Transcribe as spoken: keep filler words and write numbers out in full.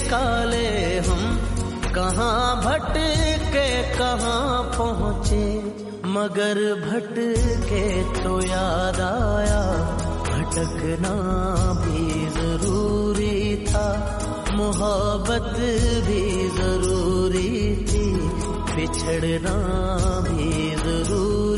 काले हम कहाँ भटके कहाँ पहुँचे, मगर भटके तो याद आया भटकना भी जरूरी था, मोहब्बत भी जरूरी थी, बिछड़ना भी जरूरी